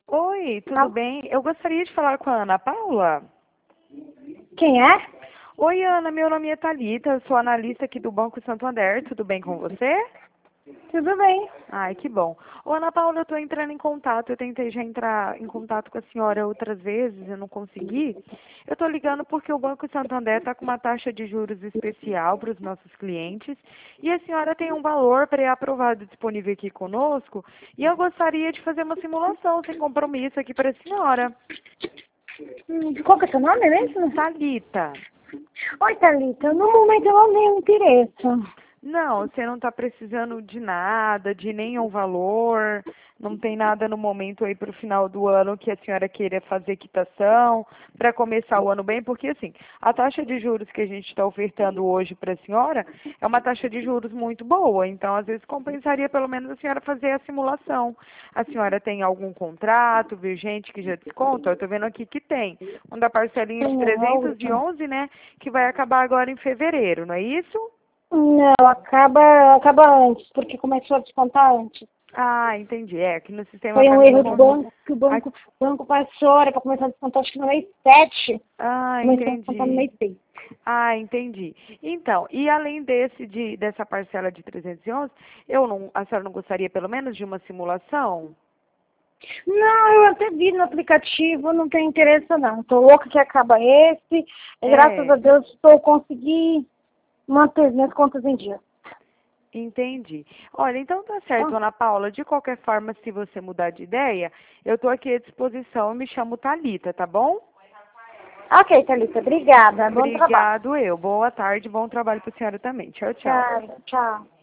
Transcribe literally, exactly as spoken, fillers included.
Oi, tudo Ah, bem? Eu gostaria de falar com a Ana Paula. quem é? Oi, Ana, meu nome é Thalita, eu sou analista aqui do Banco Santander, tudo bem com você? Tudo bem. Ai, que bom. Ô, Ana Paula, eu estou entrando em contato, eu tentei já entrar em contato com a senhora outras vezes, eu não consegui. Eu estou ligando porque o Banco Santander está com uma taxa de juros especial para os nossos clientes e a senhora tem um valor pré-aprovado disponível aqui conosco e eu gostaria de fazer uma simulação sem compromisso aqui para a senhora. Hum, Qual que é seu nome mesmo? Thalita. Oi, Thalita. No momento eu não tenho interesse. Não, você não está precisando de nada, de nenhum valor, não tem nada no momento aí para o final do ano que a senhora queira fazer quitação, para começar o ano bem, porque assim, a taxa de juros que a gente está ofertando hoje para a senhora é uma taxa de juros muito boa, então às vezes compensaria pelo menos a senhora fazer a simulação. A senhora tem algum contrato vigente que já desconta? Eu estou vendo aqui que tem, um da parcelinha de Não, trezentos e onze, né, que vai acabar agora em fevereiro, não é isso? não, acaba, acaba antes, porque começou a descontar antes. Ah, entendi. É, que no sistema Foi para um mim erro não do mostra. banco, que o banco, o banco passou, era para começar a descontar, acho que no mês sete. Ah, Começou a descontar no entendi. mês seis. Ah, entendi. Então, e além desse de dessa parcela de trezentos e onze, eu não, a senhora não gostaria pelo menos de uma simulação? Não, eu até vi no aplicativo, não tenho interesse não. Tô louca que acaba esse. E, graças É, a Deus estou conseguindo manter minhas contas em dia. entendi. Olha, então tá certo, Tá? Ana Paula. De qualquer forma, se você mudar de ideia, eu tô aqui à disposição. Eu me chamo Thalita, tá bom? Ok, Thalita, obrigada. Bom trabalho. Obrigado, eu. Boa tarde, bom trabalho para a senhora também. Tchau, tchau. Tchau, tchau.